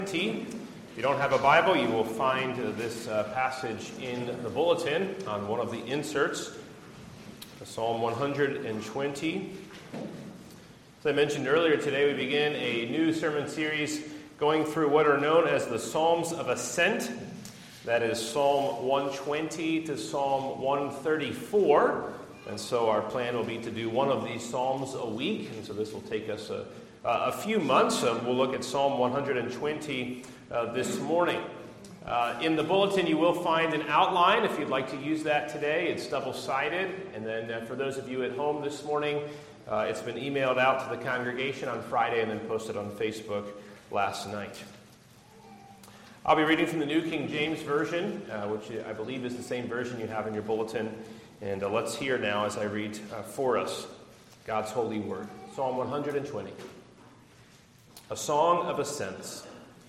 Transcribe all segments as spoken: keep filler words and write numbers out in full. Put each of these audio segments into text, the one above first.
If you don't have a Bible, you will find this uh, passage in the bulletin on one of the inserts, Psalm one hundred twenty. As I mentioned earlier, today we begin a new sermon series going through what are known as the Psalms of Ascent. That is Psalm one twenty to Psalm one thirty-four. And so our plan will be to do one of these Psalms a week. And so this will take us a, a few months. Um, we'll look at Psalm one hundred twenty uh, this morning. Uh, in the bulletin, you will find an outline if you'd like to use that today. It's double-sided. And then uh, for those of you at home this morning, uh, it's been emailed out to the congregation on Friday and then posted on Facebook last night. I'll be reading from the New King James Version, uh, which I believe is the same version you have in your bulletin. And uh, let's hear now as I read uh, for us God's holy word. Psalm one hundred twenty. A song of ascents.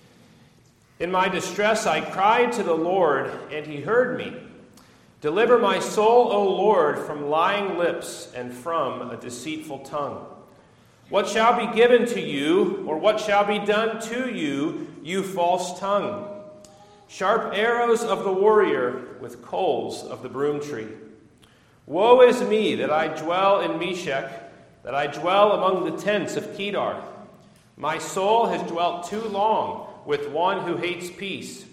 In my distress I cried to the Lord, and he heard me. Deliver my soul, O Lord, from lying lips and from a deceitful tongue. What shall be given to you, or what shall be done to you, you false tongue? Sharp arrows of the warrior with coals of the broom tree. Woe is me that I dwell in Meshech, that I dwell among the tents of Kedar. My soul has dwelt too long with one who hates peace.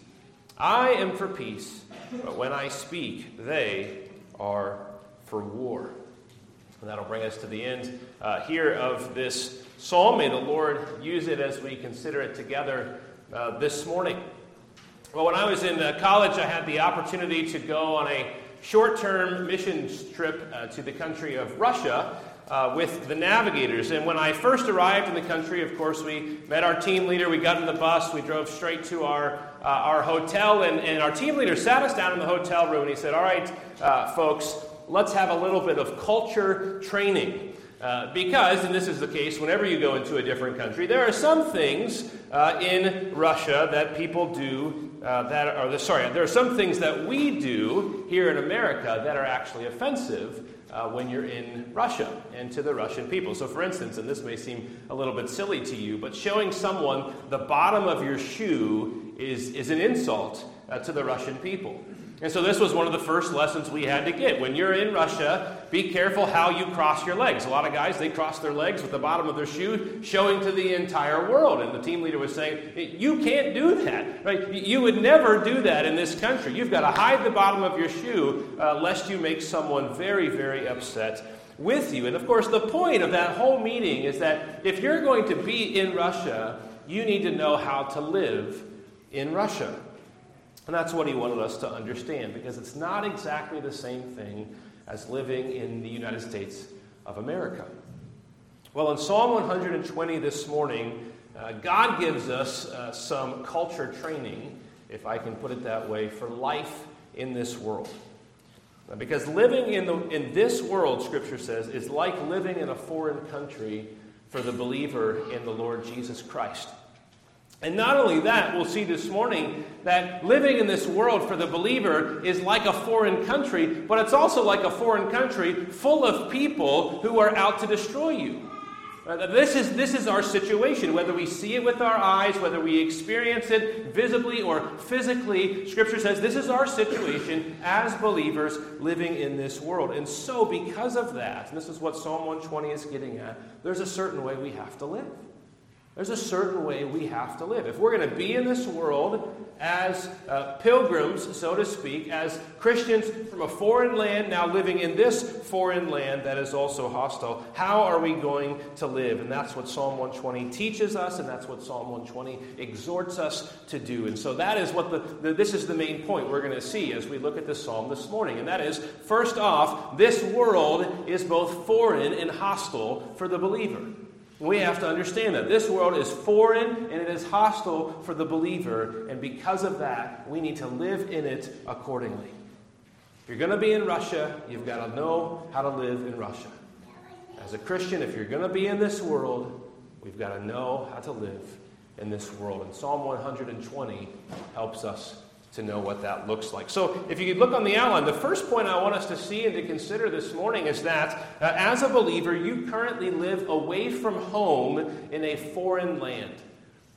I am for peace, but when I speak, they are for war. And that'll bring us to the end uh, here of this psalm. May the Lord use it as we consider it together uh, this morning. Well, when I was in uh, college, I had the opportunity to go on a short-term mission trip uh, to the country of Russia uh, with the Navigators. And when I first arrived in the country, of course, we met our team leader. We got in the bus. We drove straight to our uh, our hotel. And, and our team leader sat us down in the hotel room. And he said, all right, uh, folks, let's have a little bit of culture training. Uh, because, and this is the case whenever you go into a different country, there are some things uh, in Russia that people do uh, that are, sorry, there are some things that we do here in America that are actually offensive uh, when you're in Russia and to the Russian people. So for instance, and this may seem a little bit silly to you, but showing someone the bottom of your shoe is, is an insult uh, to the Russian people. And so this was one of the first lessons we had to get. When you're in Russia, be careful how you cross your legs. A lot of guys, they cross their legs with the bottom of their shoe showing to the entire world. And the team leader was saying, you can't do that. Right? You would never do that in this country. You've got to hide the bottom of your shoe uh, lest you make someone very, very upset with you. And of course, the point of that whole meeting is that if you're going to be in Russia, you need to know how to live in Russia. And that's what he wanted us to understand, because it's not exactly the same thing as living in the United States of America. Well, in Psalm one hundred twenty this morning, uh, God gives us uh, some culture training, if I can put it that way, for life in this world. Now, because living in, the, in this world, Scripture says, is like living in a foreign country for the believer in the Lord Jesus Christ. And not only that, we'll see this morning that living in this world for the believer is like a foreign country, but it's also like a foreign country full of people who are out to destroy you. Uh, this is, this is our situation, whether we see it with our eyes, whether we experience it visibly or physically. Scripture says this is our situation as believers living in this world. And so because of that, and this is what Psalm one twenty is getting at, there's a certain way we have to live. There's a certain way we have to live. If we're going to be in this world as uh, pilgrims, so to speak, as Christians from a foreign land now living in this foreign land that is also hostile, how are we going to live? And that's what Psalm one twenty teaches us, and that's what Psalm one twenty exhorts us to do. And so that is what the, the this is the main point we're going to see as we look at this psalm this morning. And that is, first off, this world is both foreign and hostile for the believer. We have to understand that this world is foreign and it is hostile for the believer, and because of that, we need to live in it accordingly. If you're going to be in Russia, you've got to know how to live in Russia. As a Christian, if you're going to be in this world, we've got to know how to live in this world. And Psalm one hundred twenty helps us to know what that looks like. So if you could look on the outline, the first point I want us to see and to consider this morning is that uh, as a believer, you currently live away from home in a foreign land.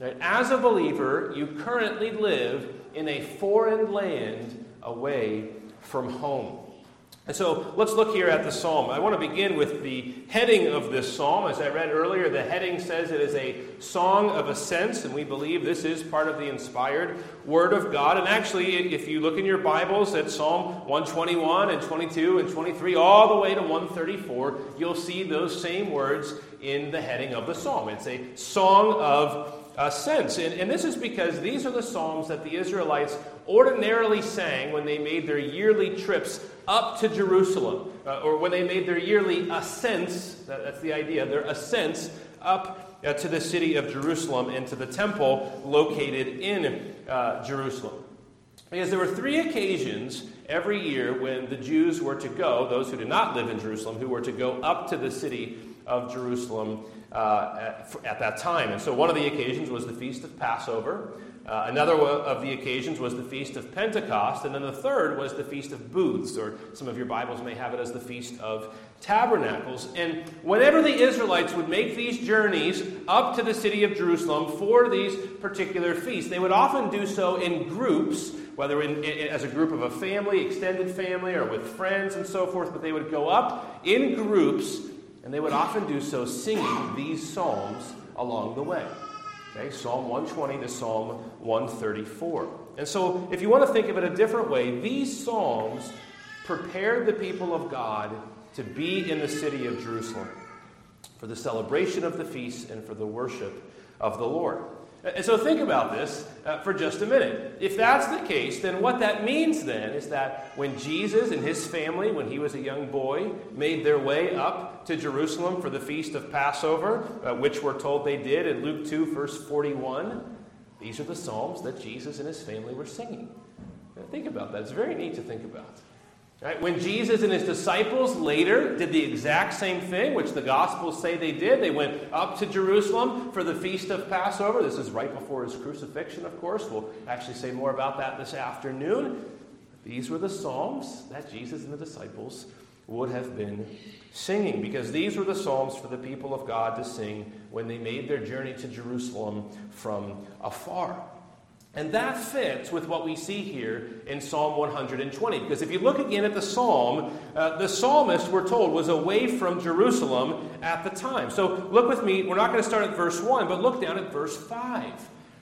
Right? As a believer, you currently live in a foreign land away from home. And so let's look here at the psalm. I want to begin with the heading of this psalm. As I read earlier, the heading says it is a song of ascents, and we believe this is part of the inspired Word of God. And actually, if you look in your Bibles at Psalm one twenty-one and twenty-two and twenty-three, all the way to one thirty-four, you'll see those same words in the heading of the psalm. It's a song of ascents. And, and this is because these are the psalms that the Israelites ordinarily sang when they made their yearly trips up to Jerusalem, uh, or when they made their yearly ascents, that, that's the idea, their ascents up uh, to the city of Jerusalem and to the temple located in uh, Jerusalem. Because there were three occasions every year when the Jews were to go, those who did not live in Jerusalem, who were to go up to the city of Jerusalem uh, at, at that time. And so one of the occasions was the Feast of Passover. Uh, another of the occasions was the Feast of Pentecost, and then the third was the Feast of Booths, or some of your Bibles may have it as the Feast of Tabernacles. And whenever the Israelites would make these journeys up to the city of Jerusalem for these particular feasts, they would often do so in groups, whether in, in, as a group of a family, extended family, or with friends and so forth, but they would go up in groups, and they would often do so singing these psalms along the way. Okay, Psalm one twenty to Psalm one thirty-four. And so, if you want to think of it a different way, these psalms prepared the people of God to be in the city of Jerusalem for the celebration of the feast and for the worship of the Lord. And so think about this uh, for just a minute. If that's the case, then what that means then is that when Jesus and his family, when he was a young boy, made their way up to Jerusalem for the Feast of Passover, uh, which we're told they did in Luke two, verse forty-one, these are the psalms that Jesus and his family were singing. Now, think about that. It's very neat to think about. Right? When Jesus and his disciples later did the exact same thing, which the Gospels say they did, they went up to Jerusalem for the Feast of Passover. This is right before his crucifixion, of course. We'll actually say more about that this afternoon. These were the psalms that Jesus and the disciples would have been singing, because these were the psalms for the people of God to sing when they made their journey to Jerusalem from afar. And that fits with what we see here in Psalm one twenty. Because if you look again at the psalm, uh, the psalmist, we're told, was away from Jerusalem at the time. So look with me. We're not going to start at verse one, but look down at verse five.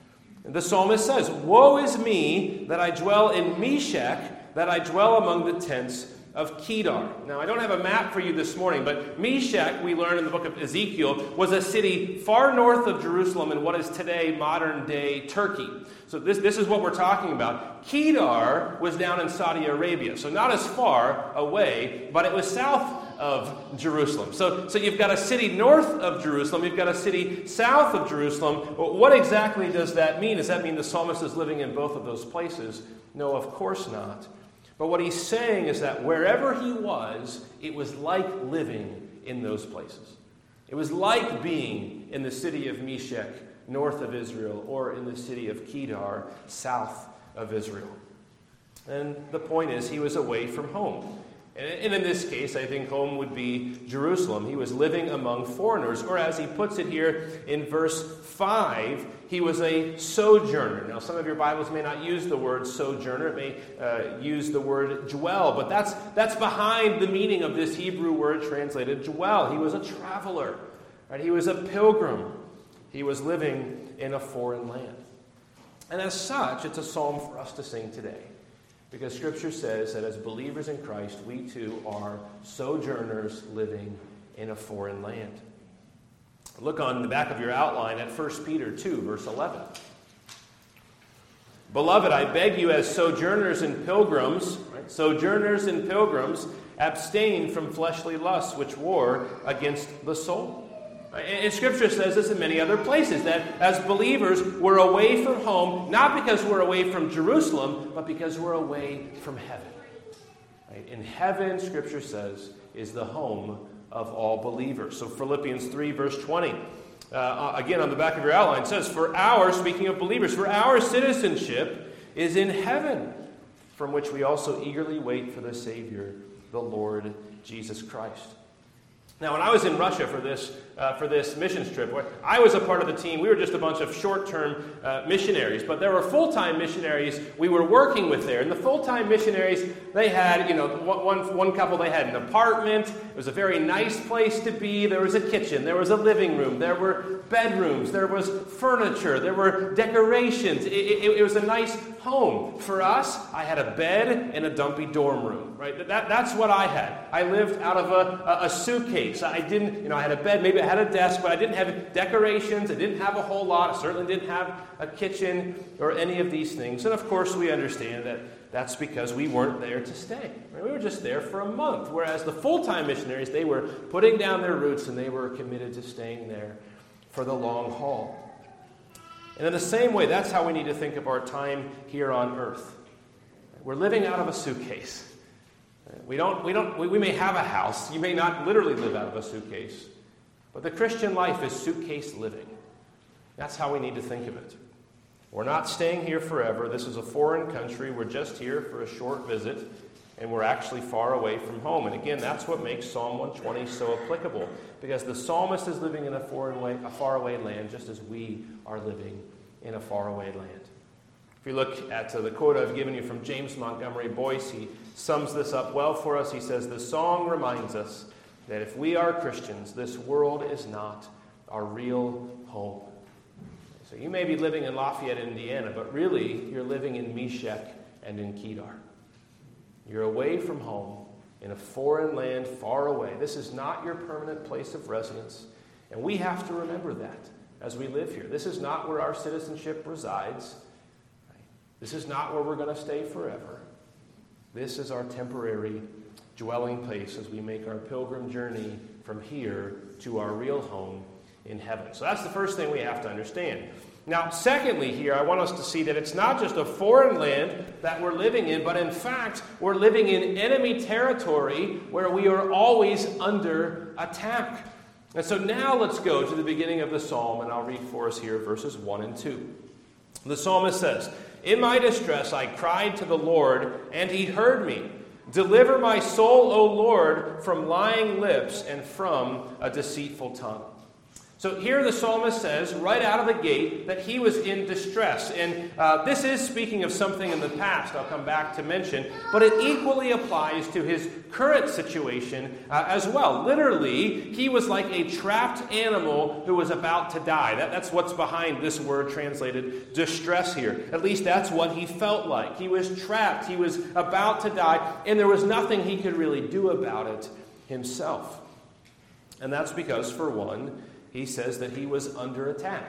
The psalmist says, "Woe is me that I dwell in Meshech, that I dwell among the tents of Kedar." Now, I don't have a map for you this morning, but Meshech, we learn in the book of Ezekiel, was a city far north of Jerusalem in what is today modern-day Turkey. So this, this is what we're talking about. Kedar was down in Saudi Arabia, so not as far away, but it was south of Jerusalem. So, so you've got a city north of Jerusalem, you've got a city south of Jerusalem. What exactly does that mean? Does that mean the psalmist is living in both of those places? No, of course not. But what he's saying is that wherever he was, it was like living in those places. It was like being in the city of Meshech, north of Israel, or in the city of Kedar, south of Israel. And the point is, he was away from home. And in this case, I think home would be Jerusalem. He was living among foreigners, or as he puts it here in verse five, he was a sojourner. Now, some of your Bibles may not use the word sojourner. It may uh, use the word dwell, but that's, that's behind the meaning of this Hebrew word translated dwell. He was a traveler, right? He was a pilgrim. He was living in a foreign land. And as such, it's a psalm for us to sing today. Because Scripture says that as believers in Christ, we too are sojourners living in a foreign land. Look on the back of your outline at First Peter two, verse eleven. "Beloved, I beg you as sojourners and pilgrims, right, sojourners and pilgrims, abstain from fleshly lusts which war against the soul." And Scripture says this in many other places, that as believers, we're away from home, not because we're away from Jerusalem, but because we're away from heaven. Right? In heaven, Scripture says, is the home of all believers. So Philippians three, verse twenty, uh, again on the back of your outline, says, "For our," speaking of believers, "for our citizenship is in heaven, from which we also eagerly wait for the Savior, the Lord Jesus Christ." Now, when I was in Russia for this uh, for this missions trip, I was a part of the team. We were just a bunch of short-term uh, missionaries, but there were full-time missionaries we were working with there. And the full-time missionaries, they had, you know, one one couple, they had an apartment. It was a very nice place to be. There was a kitchen. There was a living room. There were bedrooms. There was furniture. There were decorations. It, it, it was a nice home. For us, I had a bed and a dumpy dorm room, right? That, that's what I had. I lived out of a, a, a suitcase. I didn't, you know, I had a bed, maybe I had a desk, but I didn't have decorations. I didn't have a whole lot. I certainly didn't have a kitchen or any of these things. And of course, we understand that that's because we weren't there to stay. Right? We were just there for a month, whereas the full-time missionaries, they were putting down their roots and they were committed to staying there for the long haul. And in the same way, that's how we need to think of our time here on earth. We're living out of a suitcase. We don't, we don't, we, we may have a house. You may not literally live out of a suitcase. But the Christian life is suitcase living. That's how we need to think of it. We're not staying here forever. This is a foreign country. We're just here for a short visit, and we're actually far away from home. And again, that's what makes Psalm one twenty so applicable, because the psalmist is living in a foreign way, a faraway land, just as we are living in a faraway land. If you look at uh, the quote I've given you from James Montgomery Boyce, he sums this up well for us. He says, "The song reminds us that if we are Christians, this world is not our real home." So you may be living in Lafayette, Indiana, but really you're living in Meshech and in Kedar. You're away from home in a foreign land far away. This is not your permanent place of residence, and we have to remember that as we live here. This is not where our citizenship resides. This is not where we're going to stay forever. This is our temporary dwelling place as we make our pilgrim journey from here to our real home in heaven. So that's the first thing we have to understand. Now, secondly here, I want us to see that it's not just a foreign land that we're living in, but in fact, we're living in enemy territory where we are always under attack. And so now let's go to the beginning of the psalm, and I'll read for us here verses one and two. The psalmist says, "In my distress I cried to the Lord, and he heard me. Deliver my soul, O Lord, from lying lips and from a deceitful tongue." So here the psalmist says, right out of the gate, that he was in distress. And uh, this is speaking of something in the past I'll come back to mention, but it equally applies to his current situation uh, as well. Literally, he was like a trapped animal who was about to die. That, that's what's behind this word translated distress here. At least that's what he felt like. He was trapped. He was about to die, and there was nothing he could really do about it himself. And that's because, for one, he says that he was under attack.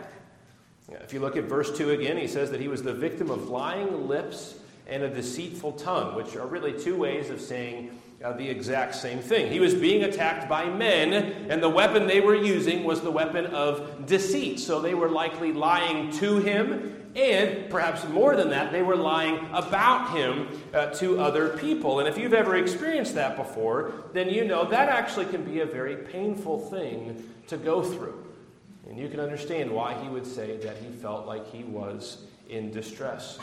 If you look at verse two again, he says that he was the victim of lying lips and a deceitful tongue, which are really two ways of saying uh, the exact same thing. He was being attacked by men, and the weapon they were using was the weapon of deceit. So they were likely lying to him, and perhaps more than that, they were lying about him uh, to other people. And if you've ever experienced that before, then you know that actually can be a very painful thing to go through. And you can understand why he would say that he felt like he was in distress.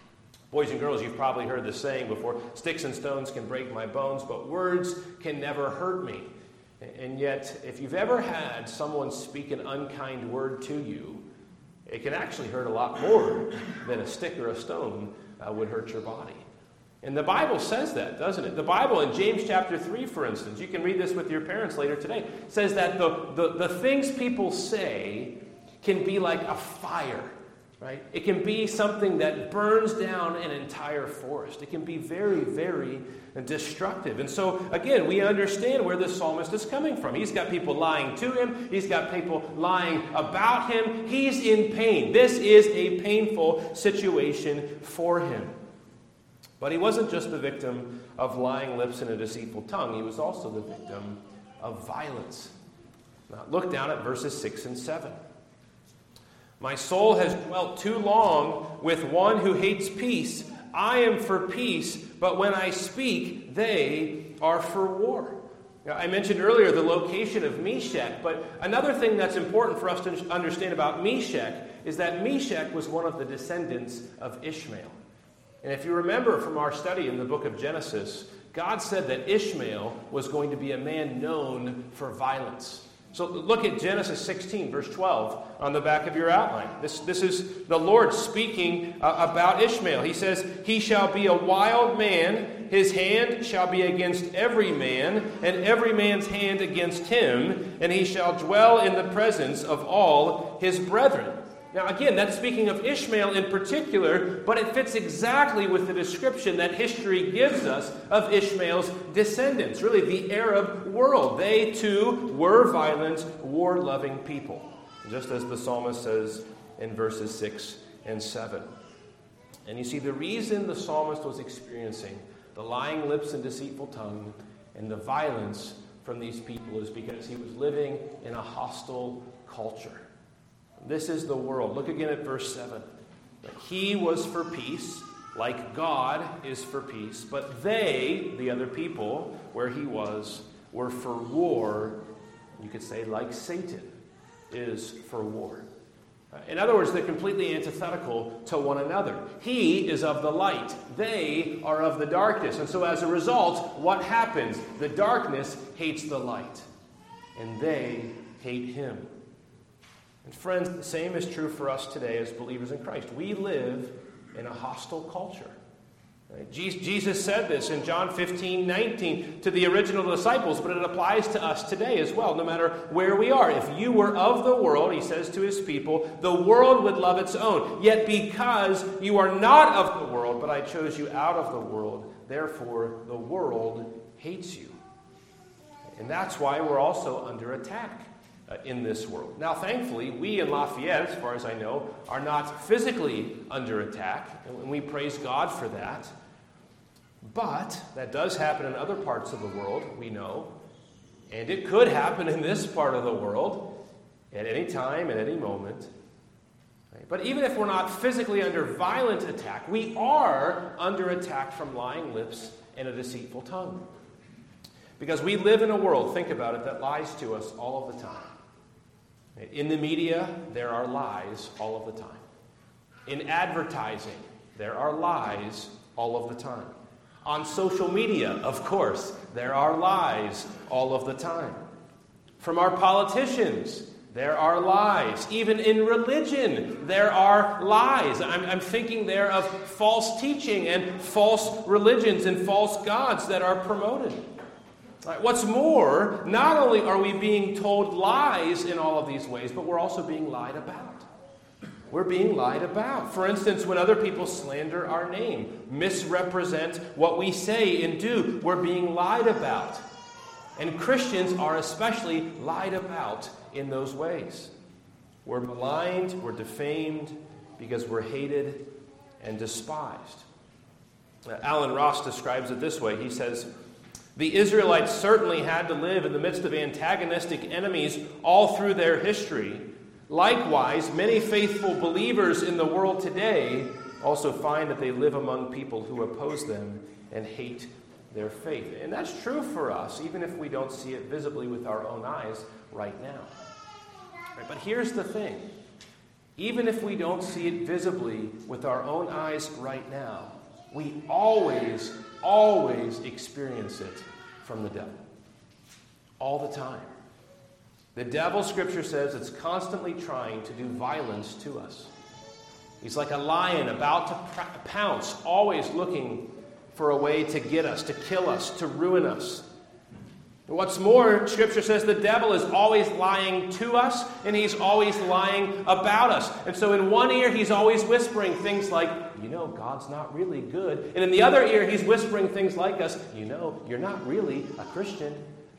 Boys and girls, you've probably heard the saying before, "Sticks and stones can break my bones, but words can never hurt me." And yet, if you've ever had someone speak an unkind word to you, it can actually hurt a lot more than a stick or a stone uh, would hurt your body. And the Bible says that, doesn't it? The Bible in James chapter three, for instance, you can read this with your parents later today, says that the, the, the things people say can be like a fire, right? It can be something that burns down an entire forest. It can be very, very destructive. And so, again, we understand where this psalmist is coming from. He's got people lying to him. He's got people lying about him. He's in pain. This is a painful situation for him. But he wasn't just the victim of lying lips and a deceitful tongue. He was also the victim of violence. Now, look down at verses six and seven. "My soul has dwelt too long with one who hates peace. I am for peace, but when I speak, they are for war." Now, I mentioned earlier the location of Meshech, but another thing that's important for us to understand about Meshech is that Meshech was one of the descendants of Ishmael. And if you remember from our study in the book of Genesis, God said that Ishmael was going to be a man known for violence. So look at Genesis sixteen, verse twelve, on the back of your outline. This, this is the Lord speaking uh, about Ishmael. He says, "He shall be a wild man, his hand shall be against every man, and every man's hand against him, and he shall dwell in the presence of all his brethren." Now again, that's speaking of Ishmael in particular, but it fits exactly with the description that history gives us of Ishmael's descendants, really the Arab world. They too were violent, war-loving people, just as the psalmist says in verses six and seven. And you see, the reason the psalmist was experiencing the lying lips and deceitful tongue and the violence from these people is because he was living in a hostile culture. This is the world. Look again at verse seven. He was for peace, like God is for peace, but they, the other people, where he was, were for war. You could say like Satan is for war. In other words, they're completely antithetical to one another. He is of the light. They are of the darkness. And so as a result, what happens? The darkness hates the light, and they hate him. And friends, the same is true for us today as believers in Christ. We live in a hostile culture. Right? Jesus said this in John fifteen nineteen to the original disciples, but it applies to us today as well, no matter where we are. If you were of the world, he says to his people, the world would love its own. Yet because you are not of the world, but I chose you out of the world, therefore the world hates you. And that's why we're also under attack Uh, in this world. Now, thankfully, we in Lafayette, as far as I know, are not physically under attack, and we praise God for that. But that does happen in other parts of the world, we know, and it could happen in this part of the world at any time, at any moment. Right? But even if we're not physically under violent attack, we are under attack from lying lips and a deceitful tongue. Because we live in a world, think about it, that lies to us all of the time. In the media, there are lies all of the time. In advertising, there are lies all of the time. On social media, of course, there are lies all of the time. From our politicians, there are lies. Even in religion, there are lies. I'm, I'm thinking there of false teaching and false religions and false gods that are promoted. Right, what's more, not only are we being told lies in all of these ways, but we're also being lied about. We're being lied about. For instance, when other people slander our name, misrepresent what we say and do, we're being lied about. And Christians are especially lied about in those ways. We're maligned, we're defamed, because we're hated and despised. Uh, Alan Ross describes it this way. He says, "The Israelites certainly had to live in the midst of antagonistic enemies all through their history. Likewise, many faithful believers in the world today also find that they live among people who oppose them and hate their faith." And that's true for us, even if we don't see it visibly with our own eyes right now. Right, but here's the thing. Even if we don't see it visibly with our own eyes right now, we always, always experience it from the devil. All the time. The devil, Scripture says, is constantly trying to do violence to us. He's like a lion about to pounce, always looking for a way to get us, to kill us, to ruin us. And what's more, Scripture says the devil is always lying to us, and he's always lying about us. And so in one ear, he's always whispering things like, you know, God's not really good. And in the other ear, he's whispering things like us, you know, you're not really a Christian.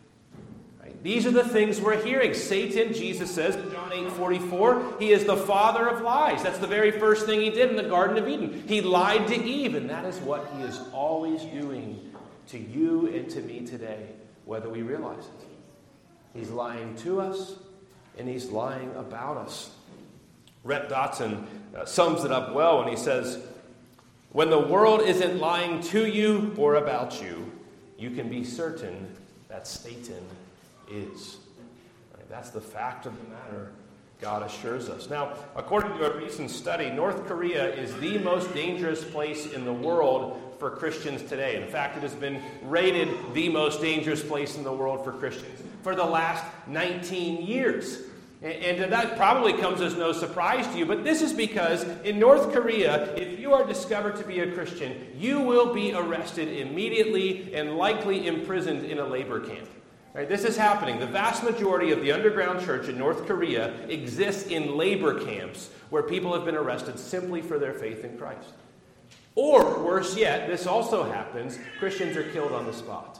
Right? These are the things we're hearing. Satan, Jesus says in John eight forty-four, he is the father of lies. That's the very first thing he did in the Garden of Eden. He lied to Eve, and that is what he is always doing to you and to me today, whether we realize it. He's lying to us, and he's lying about us. Rhett Dotson uh, sums it up well when he says, "When the world isn't lying to you or about you, you can be certain that Satan is." Right? That's the fact of the matter. God assures us. Now, according to a recent study, North Korea is the most dangerous place in the world for Christians today. In fact, it has been rated the most dangerous place in the world for Christians for the last nineteen years. And that probably comes as no surprise to you, but this is because in North Korea, if you are discovered to be a Christian, you will be arrested immediately and likely imprisoned in a labor camp. Right, this is happening. The vast majority of the underground church in North Korea exists in labor camps where people have been arrested simply for their faith in Christ. Or, worse yet, this also happens, Christians are killed on the spot.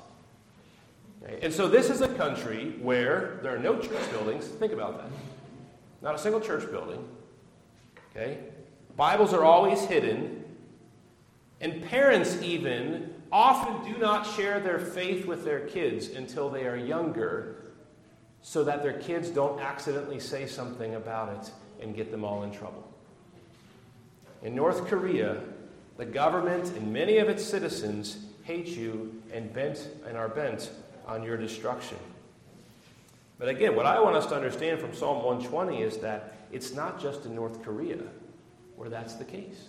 And so this is a country where there are no church buildings. Think about that. Not a single church building. Okay? Bibles are always hidden. And parents even often do not share their faith with their kids until they are younger, so that their kids don't accidentally say something about it and get them all in trouble. In North Korea, the government and many of its citizens hate you and bent and are bent on your destruction. But again, what I want us to understand from Psalm one twenty is that it's not just in North Korea where that's the case.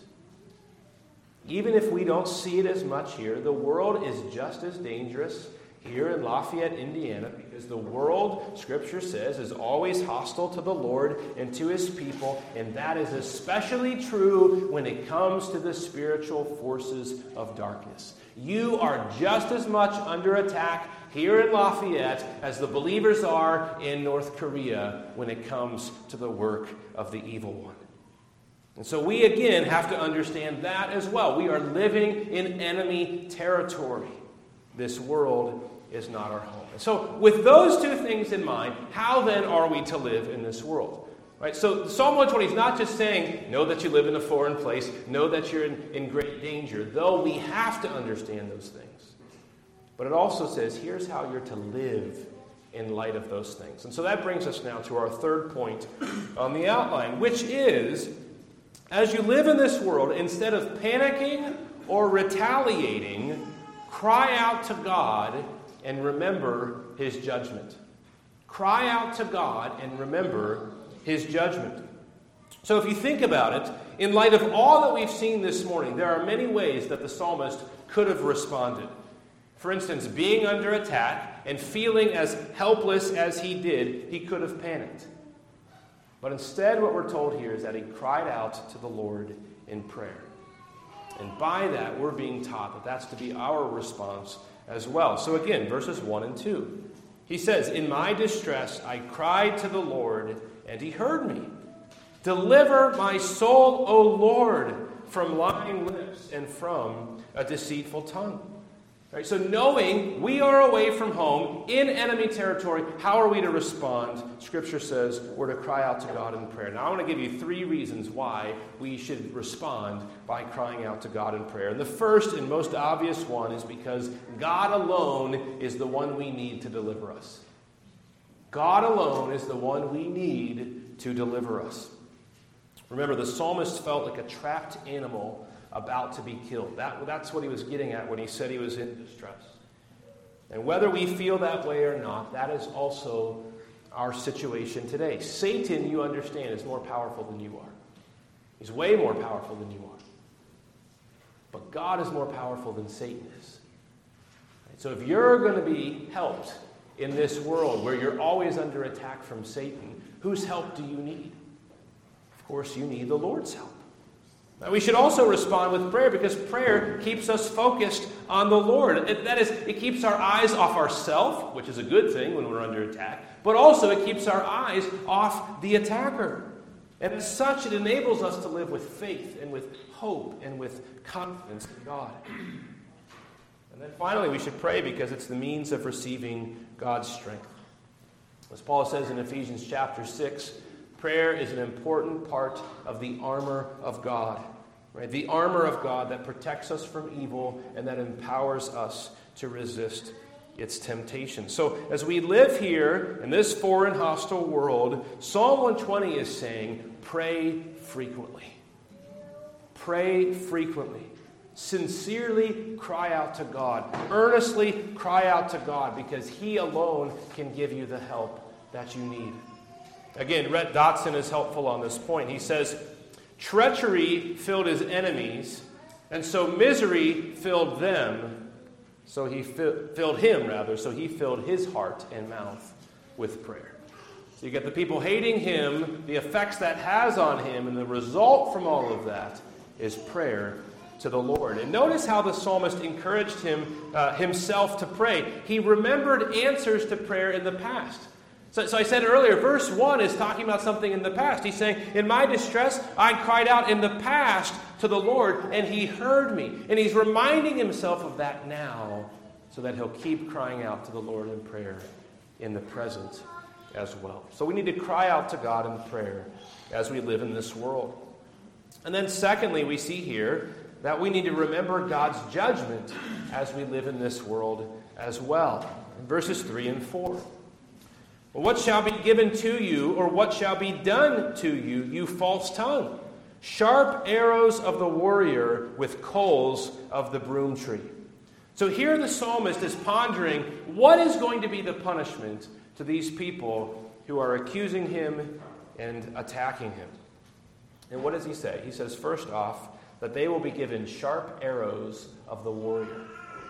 Even if we don't see it as much here, the world is just as dangerous here in Lafayette, Indiana, because the world, Scripture says, is always hostile to the Lord and to His people, and that is especially true when it comes to the spiritual forces of darkness. You are just as much under attack here in Lafayette as the believers are in North Korea when it comes to the work of the evil one. And so we again have to understand that as well. We are living in enemy territory. This world is not our home. And so with those two things in mind, how then are we to live in this world? Right? So Psalm one twenty is not just saying, know that you live in a foreign place, know that you're in, in great danger, though we have to understand those things. But it also says, here's how you're to live in light of those things. And so that brings us now to our third point on the outline, which is, as you live in this world, instead of panicking or retaliating, cry out to God and remember His judgment. Cry out to God and remember His judgment. So if you think about it, in light of all that we've seen this morning, there are many ways that the psalmist could have responded. For instance, being under attack and feeling as helpless as he did, he could have panicked. But instead, what we're told here is that he cried out to the Lord in prayer. And by that, we're being taught that that's to be our response as well. So again, verses one and two. He says, in my distress, I cried to the Lord, and He heard me. Deliver my soul, O Lord, from lying lips and from a deceitful tongue. Right, so knowing we are away from home, in enemy territory, how are we to respond? Scripture says we're to cry out to God in prayer. Now I want to give you three reasons why we should respond by crying out to God in prayer. And the first and most obvious one is because God alone is the one we need to deliver us. God alone is the one we need to deliver us. Remember, the psalmist felt like a trapped animal about to be killed. That, that's what he was getting at when he said he was in distress. And whether we feel that way or not, that is also our situation today. Satan, you understand, is more powerful than you are. He's way more powerful than you are. But God is more powerful than Satan is. So if you're going to be helped in this world where you're always under attack from Satan, whose help do you need? Of course, you need the Lord's help. Now, we should also respond with prayer because prayer keeps us focused on the Lord. It, that is, it keeps our eyes off ourselves, which is a good thing when we're under attack, but also it keeps our eyes off the attacker. And as such, it enables us to live with faith and with hope and with confidence in God. And then finally, we should pray because it's the means of receiving God's strength. As Paul says in Ephesians chapter six, prayer is an important part of the armor of God. Right? The armor of God that protects us from evil and that empowers us to resist its temptation. So as we live here in this foreign hostile world, Psalm one twenty is saying, pray frequently. Pray frequently. Sincerely cry out to God. Earnestly cry out to God because He alone can give you the help that you need. Again, Rhett Dotson is helpful on this point. He says, treachery filled his enemies, and so misery filled them, so he fi- filled him, rather, so he filled his heart and mouth with prayer. So you get the people hating him, the effects that has on him, and the result from all of that is prayer to the Lord. And notice how the psalmist encouraged him uh, himself to pray. He remembered answers to prayer in the past. So, so I said earlier, verse one is talking about something in the past. He's saying, in my distress, I cried out in the past to the Lord, and he heard me. And he's reminding himself of that now, so that he'll keep crying out to the Lord in prayer in the present as well. So we need to cry out to God in prayer as we live in this world. And then secondly, we see here that we need to remember God's judgment as we live in this world as well. In verses three and four. What shall be given to you, or what shall be done to you, you false tongue? Sharp arrows of the warrior with coals of the broom tree. So here the psalmist is pondering what is going to be the punishment to these people who are accusing him and attacking him. And what does he say? He says, first off, that they will be given sharp arrows of the warrior.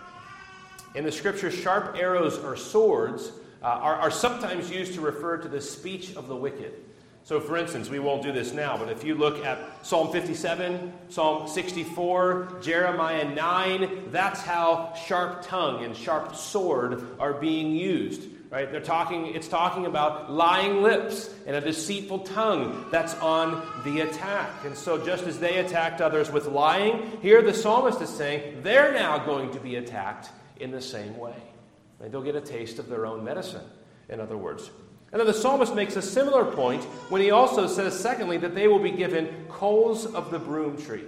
In the scripture, sharp arrows or swords uh, are, are sometimes used to refer to the speech of the wicked. So for instance, we won't do this now, but if you look at Psalm fifty-seven, Psalm sixty-four, Jeremiah nine, that's how sharp tongue and sharp sword are being used. Right? They're talking, it's talking about lying lips and a deceitful tongue that's on the attack. And so just as they attacked others with lying, here the psalmist is saying they're now going to be attacked in the same way. Right? They'll get a taste of their own medicine, in other words. And then the psalmist makes a similar point when he also says, secondly, that they will be given coals of the broom tree.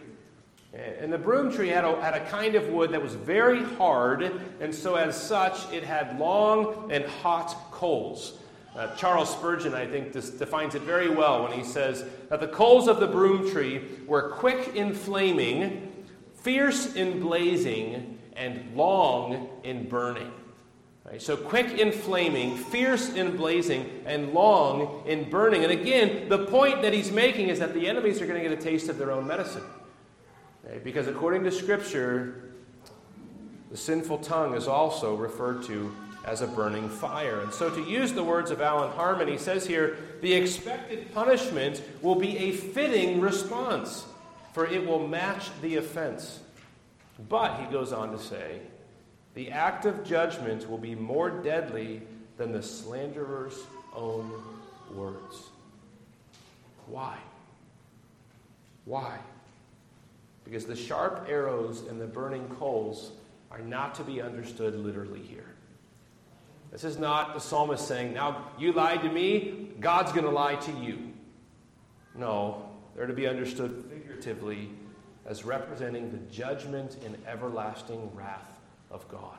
And the broom tree had a, had a kind of wood that was very hard, and so as such, it had long and hot coals. Uh, Charles Spurgeon, I think, this defines it very well when he says that the coals of the broom tree were quick in flaming, fierce in blazing, and long in burning. Right? So quick in flaming, fierce in blazing, and long in burning. And again, the point that he's making is that the enemies are going to get a taste of their own medicine. Because according to Scripture, the sinful tongue is also referred to as a burning fire. And so to use the words of Alan Harmon, he says here, the expected punishment will be a fitting response, for it will match the offense. But, he goes on to say, the act of judgment will be more deadly than the slanderer's own words. Why? Why? Because the sharp arrows and the burning coals are not to be understood literally here. This is not the psalmist saying, now you lied to me, God's going to lie to you. No, they're to be understood figuratively as representing the judgment and everlasting wrath of God.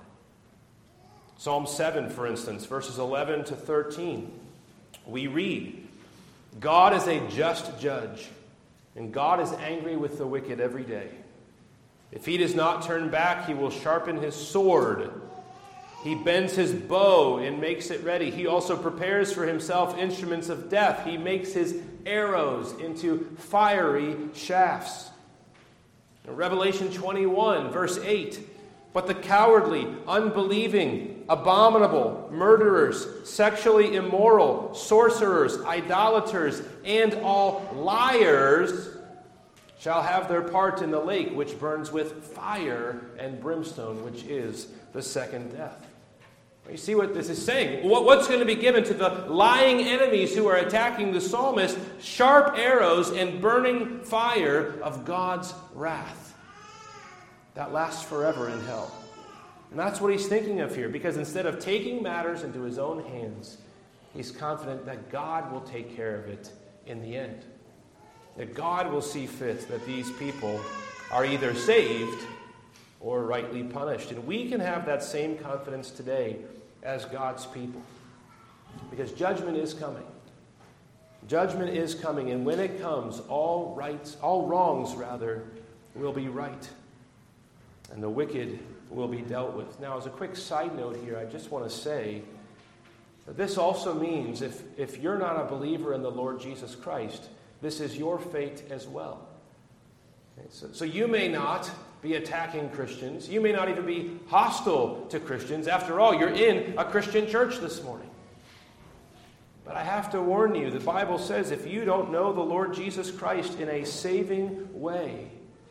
Psalm seven, for instance, verses eleven to thirteen, we read, God is a just judge, and God is angry with the wicked every day. If he does not turn back, he will sharpen his sword. He bends his bow and makes it ready. He also prepares for himself instruments of death. He makes his arrows into fiery shafts. In Revelation twenty-one, verse eight, but the cowardly, unbelieving, abominable, murderers, sexually immoral, sorcerers, idolaters, and all liars shall have their part in the lake, which burns with fire and brimstone, which is the second death. You see what this is saying? What's going to be given to the lying enemies who are attacking the psalmist? Sharp arrows and burning fire of God's wrath. That lasts forever in hell. And that's what he's thinking of here, because instead of taking matters into his own hands, he's confident that God will take care of it in the end. That God will see fit that these people are either saved or rightly punished. And we can have that same confidence today as God's people. Because judgment is coming. Judgment is coming, and when it comes, all rights, all wrongs rather, will be right. And the wicked will be dealt with. Now, as a quick side note here, I just want to say This also means if, if you're not a believer in the Lord Jesus Christ, this is your fate as well. Okay, so, so you may not be attacking Christians. You may not even be hostile to Christians. After all, you're in a Christian church this morning. But I have to warn you, the Bible says if you don't know the Lord Jesus Christ in a saving way,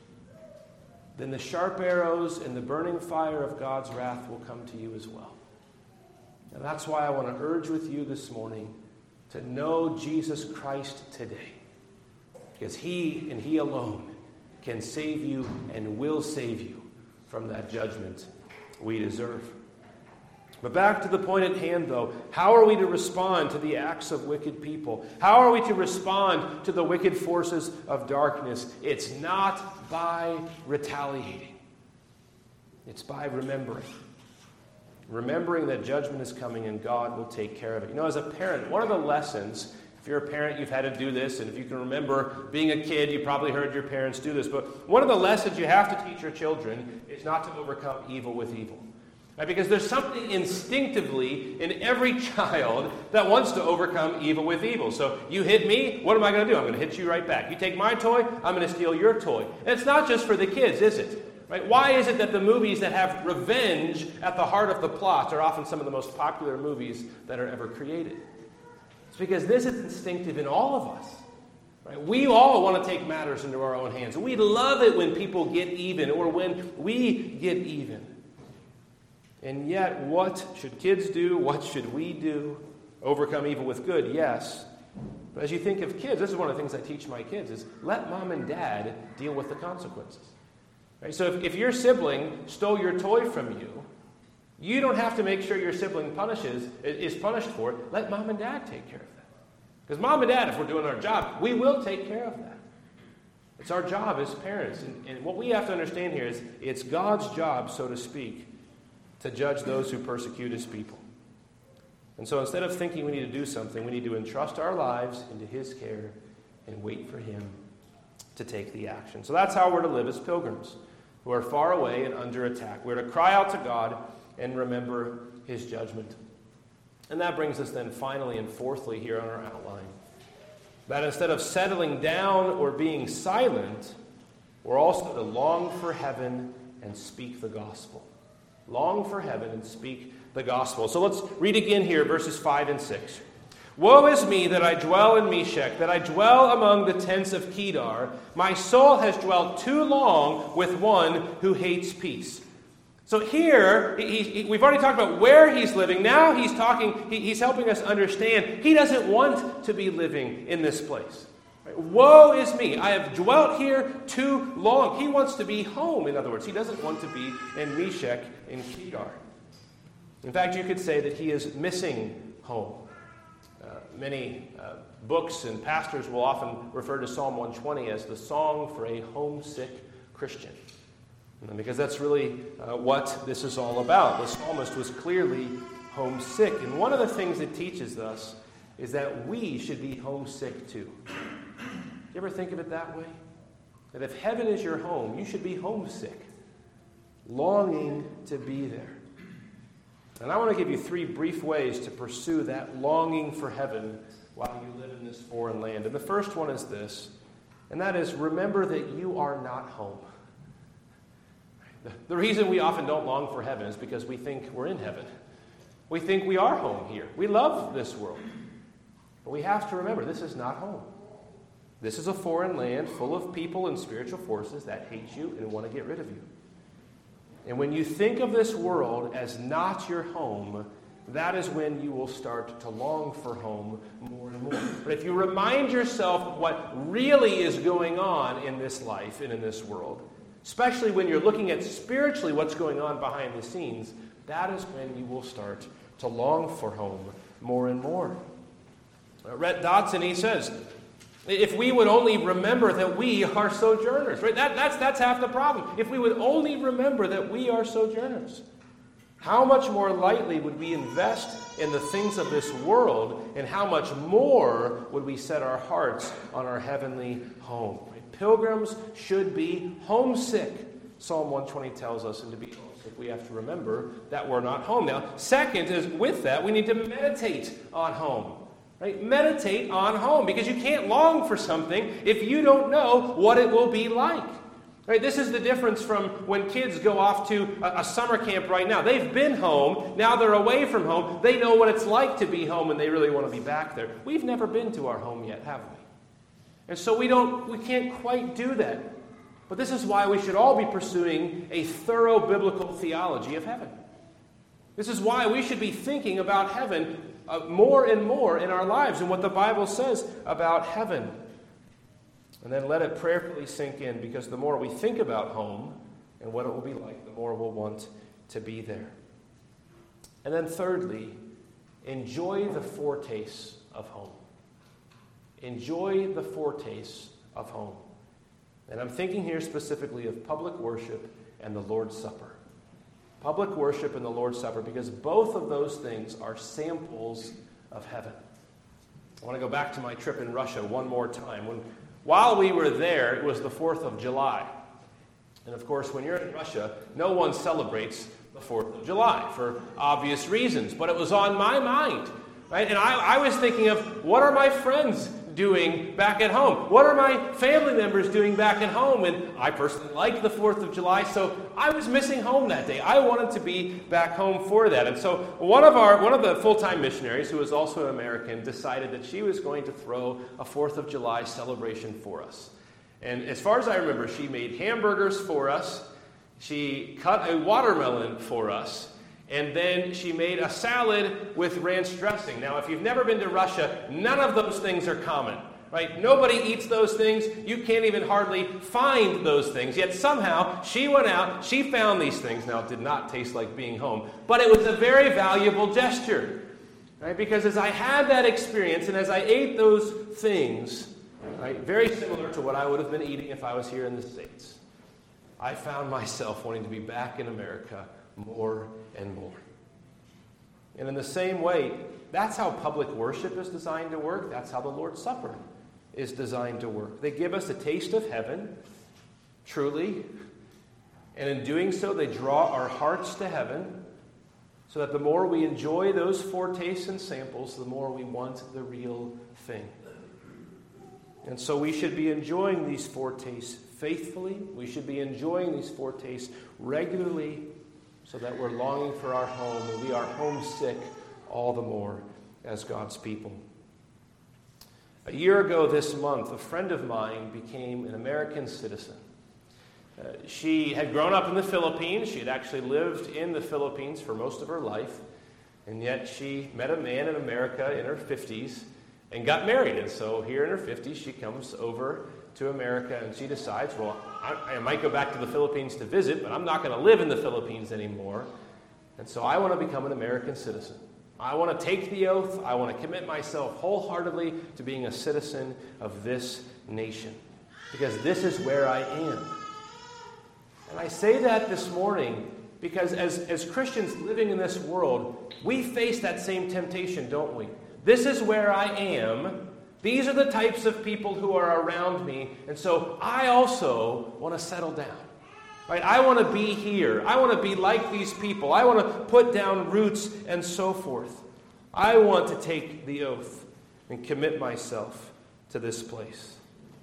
then the sharp arrows and the burning fire of God's wrath will come to you as well. And that's why I want to urge with you this morning to know Jesus Christ today. Because He and He alone can save you and will save you from that judgment we deserve. But back to the point at hand, though, how are we to respond to the acts of wicked people? How are we to respond to the wicked forces of darkness? It's not by retaliating. It's by remembering. Remembering that judgment is coming and God will take care of it. You know, as a parent, one of the lessons, if you're a parent, you've had to do this, and if you can remember being a kid, you probably heard your parents do this, but one of the lessons you have to teach your children is not to overcome evil with evil. Right? Because there's something instinctively in every child that wants to overcome evil with evil. So you hit me, what am I going to do? I'm going to hit you right back. You take my toy, I'm going to steal your toy. And it's not just for the kids, is it? Right? Why is it that the movies that have revenge at the heart of the plot are often some of the most popular movies that are ever created? It's because this is instinctive in all of us. Right? We all want to take matters into our own hands. We love it when people get even or when we get even. And yet, what should kids do? What should we do? Overcome evil with good, yes. But as you think of kids, this is one of the things I teach my kids, is let mom and dad deal with the consequences. Right? So if, if your sibling stole your toy from you, you don't have to make sure your sibling punishes is punished for it. Let mom and dad take care of that. Because mom and dad, if we're doing our job, we will take care of that. It's our job as parents. And, and what we have to understand here is it's God's job, so to speak, to judge those who persecute His people. And so instead of thinking we need to do something, we need to entrust our lives into His care and wait for Him to take the action. So that's how we're to live as pilgrims who are far away and under attack. We're to cry out to God and remember His judgment. And that brings us then finally and fourthly here on our outline, that instead of settling down or being silent, we're also to long for heaven and speak the gospel. Long for heaven and speak the gospel. So let's read again here, verses five and six. Woe is me that I dwell in Meshech, that I dwell among the tents of Kedar. My soul has dwelt too long with one who hates peace. So here, he, he, we've already talked about where he's living. Now he's talking, he, he's helping us understand he doesn't want to be living in this place. Right? Woe is me. I have dwelt here too long. He wants to be home, in other words. He doesn't want to be in Meshech, in Kedar. In fact, you could say that he is missing home. Uh, many uh, books and pastors will often refer to Psalm one twenty as the song for a homesick Christian. Because that's really uh, what this is all about. The psalmist was clearly homesick. And one of the things it teaches us is that we should be homesick too. You ever think of it that way? That if heaven is your home, you should be homesick, longing to be there. And I want to give you three brief ways to pursue that longing for heaven while you live in this foreign land. And the first one is this, and that is remember that you are not home. The reason we often don't long for heaven is because we think we're in heaven. We think we are home here. We love this world. But we have to remember, this is not home. This is a foreign land full of people and spiritual forces that hate you and want to get rid of you. And when you think of this world as not your home, that is when you will start to long for home more and more. But if you remind yourself of what really is going on in this life and in this world, especially when you're looking at spiritually what's going on behind the scenes, that is when you will start to long for home more and more. Uh, Rhett Dodson, he says, if we would only remember that we are sojourners, right? That, that's, that's half the problem. If we would only remember that we are sojourners, how much more lightly would we invest in the things of this world, and how much more would we set our hearts on our heavenly home? Right? Pilgrims should be homesick Psalm one twenty tells us, and to be honest, we have to remember that we're not home. Now, second is with that, we need to meditate on home. Right? Meditate on home, because you can't long for something if you don't know what it will be like. Right? This is the difference from when kids go off to a, a summer camp right now. They've been home, now they're away from home. They know what it's like to be home, and they really want to be back there. We've never been to our home yet, have we? And so we don't, we can't quite do that. But this is why we should all be pursuing a thorough biblical theology of heaven. This is why we should be thinking about heaven uh, more and more in our lives and what the Bible says about heaven. And then let it prayerfully sink in, because the more we think about home and what it will be like, the more we'll want to be there. And then thirdly, enjoy the foretaste of home. Enjoy the foretaste of home. And I'm thinking here specifically of public worship and the Lord's Supper. Public worship and the Lord's Supper, because both of those things are samples of heaven. I want to go back to my trip in Russia one more time. When, while we were there, it was the fourth of July. And of course, when you're in Russia, no one celebrates the fourth of July for obvious reasons. But it was on my mind, right? And I, I was thinking of, what are my friends doing back at home? What are my family members doing back at home? And I personally like the fourth of July, so I was missing home that day. I wanted to be back home for that. And so one of our one of the full-time missionaries, who was also an American, decided that she was going to throw a fourth of July celebration for us. And as far as I remember, she made hamburgers for us, she cut a watermelon for us, and then she made a salad with ranch dressing. Now, if you've never been to Russia, none of those things are common, right? Nobody eats those things. You can't even hardly find those things. Yet somehow, she went out, she found these things. Now, it did not taste like being home, but it was a very valuable gesture, right? Because as I had that experience, and as I ate those things, right, very similar to what I would have been eating if I was here in the States, I found myself wanting to be back in America more and more. And in the same way, that's how public worship is designed to work. That's how the Lord's Supper is designed to work. They give us a taste of heaven, truly, and in doing so, they draw our hearts to heaven, so that the more we enjoy those foretastes and samples, the more we want the real thing. And so we should be enjoying these foretastes faithfully. We should be enjoying these foretastes regularly, so that we're longing for our home, and we are homesick all the more as God's people. A year ago this month, a friend of mine became an American citizen. Uh, she had grown up in the Philippines. She had actually lived in the Philippines for most of her life, and yet she met a man in America in her fifties and got married. And so here in her fifties, she comes over to America, and she decides, well, I, I might go back to the Philippines to visit, but I'm not going to live in the Philippines anymore. And so I want to become an American citizen. I want to take the oath. I want to commit myself wholeheartedly to being a citizen of this nation, because this is where I am. And I say that this morning because as, as Christians living in this world, we face that same temptation, don't we? This is where I am. These are the types of people who are around me, and so I also want to settle down. Right? I want to be here. I want to be like these people. I want to put down roots and so forth. I want to take the oath and commit myself to this place.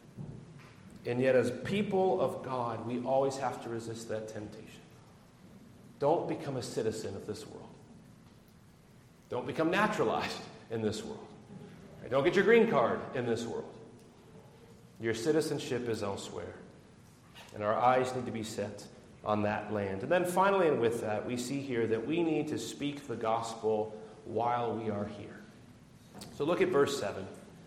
And yet, as people of God, we always have to resist that temptation. Don't become a citizen of this world. Don't become naturalized in this world. Don't get your green card in this world. Your citizenship is elsewhere. And our eyes need to be set on that land. And then finally, and with that, we see here that we need to speak the gospel while we are here. So look at verse seven.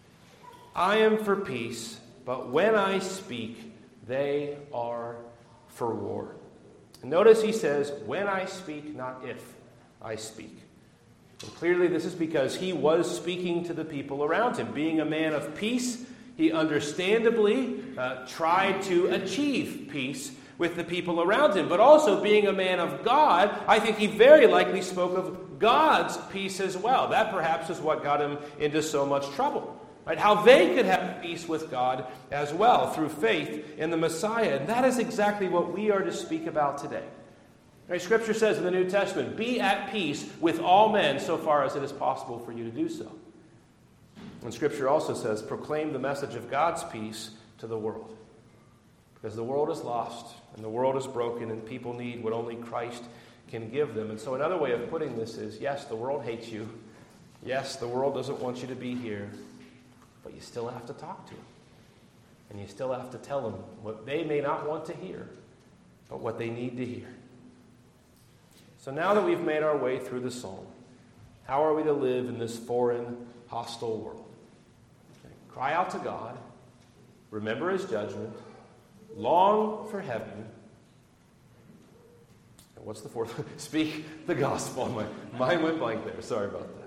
I am for peace, but when I speak, they are for war. And notice he says, when I speak, not if I speak. And clearly this is because he was speaking to the people around him. Being a man of peace, he understandably uh, tried to achieve peace with the people around him. But also being a man of God, I think he very likely spoke of God's peace as well. That perhaps is what got him into so much trouble. Right? How they could have peace with God as well through faith in the Messiah. And that is exactly what we are to speak about today. Right? Scripture says in the New Testament, be at peace with all men so far as it is possible for you to do so. And Scripture also says, proclaim the message of God's peace to the world. Because the world is lost, and the world is broken, and people need what only Christ can give them. And so another way of putting this is, yes, the world hates you. Yes, the world doesn't want you to be here. But you still have to talk to them. And you still have to tell them what they may not want to hear, but what they need to hear. So now that we've made our way through the psalm, how are we to live in this foreign, hostile world? Cry out to God, remember his judgment, long for heaven. And what's the fourth? Speak the gospel. My mind went blank there. Sorry about that.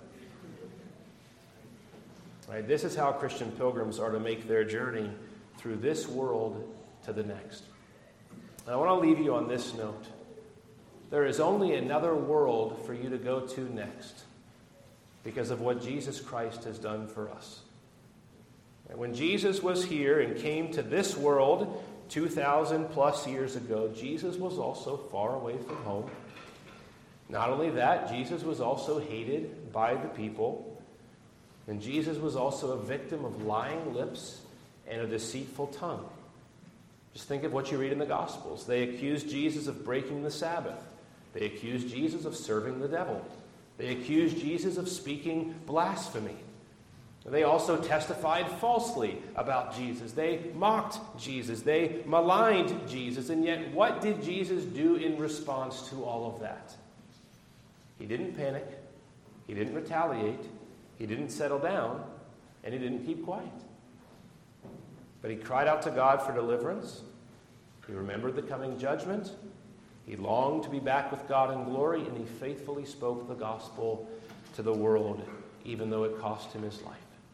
Right, this is how Christian pilgrims are to make their journey through this world to the next. And I want to leave you on this note. There is only another world for you to go to next because of what Jesus Christ has done for us. And when Jesus was here and came to this world two thousand plus years ago, Jesus was also far away from home. Not only that, Jesus was also hated by the people. And Jesus was also a victim of lying lips and a deceitful tongue. Just think of what you read in the Gospels. They accused Jesus of breaking the Sabbath. They accused Jesus of serving the devil. They accused Jesus of speaking blasphemy. They also testified falsely about Jesus. They mocked Jesus. They maligned Jesus. And yet, what did Jesus do in response to all of that? He didn't panic. He didn't retaliate. He didn't settle down. And he didn't keep quiet. But he cried out to God for deliverance. He remembered the coming judgment. He longed to be back with God in glory. And he faithfully spoke the gospel to the world, even though it cost him his life.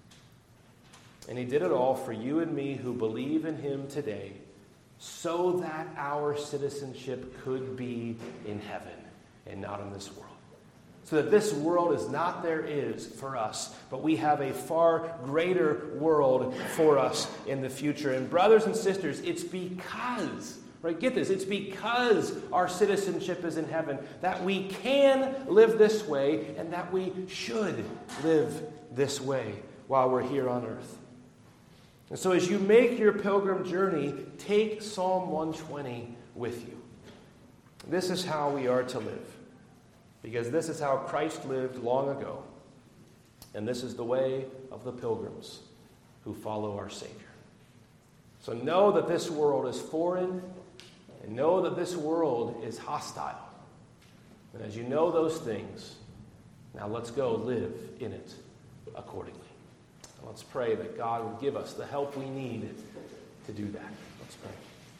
And he did it all for you and me who believe in him today, so that our citizenship could be in heaven and not in this world. So that this world is not there is for us, but we have a far greater world for us in the future. And brothers and sisters, it's because, right, get this, it's because our citizenship is in heaven that we can live this way and that we should live this way while we're here on earth. And so as you make your pilgrim journey, take Psalm one twenty with you. This is how we are to live, because this is how Christ lived long ago, and this is the way of the pilgrims who follow our Savior. So know that this world is foreign, and know that this world is hostile. And as you know those things, now let's go live in it accordingly. Let's pray that God would give us the help we need to do that. Let's pray.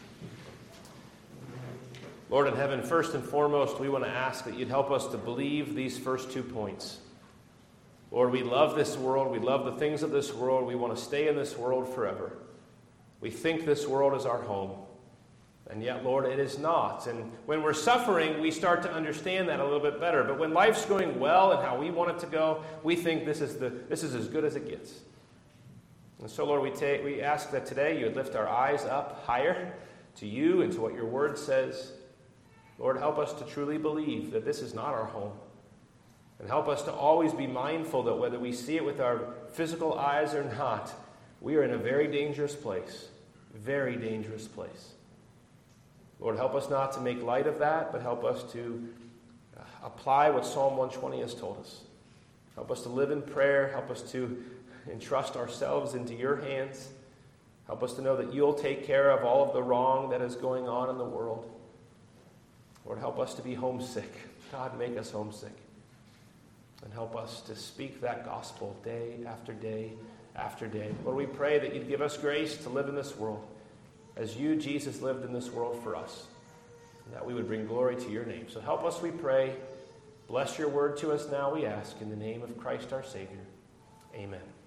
Lord in heaven, first and foremost, we want to ask that you'd help us to believe these first two points. Lord, we love this world. We love the things of this world. We want to stay in this world forever. We think this world is our home. And yet, Lord, it is not. And when we're suffering, we start to understand that a little bit better. But when life's going well and how we want it to go, we think this is the this is as good as it gets. And so, Lord, we take we ask that today you would lift our eyes up higher to you and to what your word says. Lord, help us to truly believe that this is not our home. And help us to always be mindful that whether we see it with our physical eyes or not, we are in a very dangerous place. Very dangerous place. Lord, help us not to make light of that, but help us to apply what Psalm one twenty has told us. Help us to live in prayer. Help us to entrust ourselves into your hands. Help us to know that you'll take care of all of the wrong that is going on in the world. Lord, help us to be homesick. God, make us homesick. And help us to speak that gospel day after day after day. Lord, we pray that you'd give us grace to live in this world as you, Jesus, lived in this world for us, and that we would bring glory to your name. So help us, we pray. Bless your word to us now, we ask, in the name of Christ our Savior. Amen.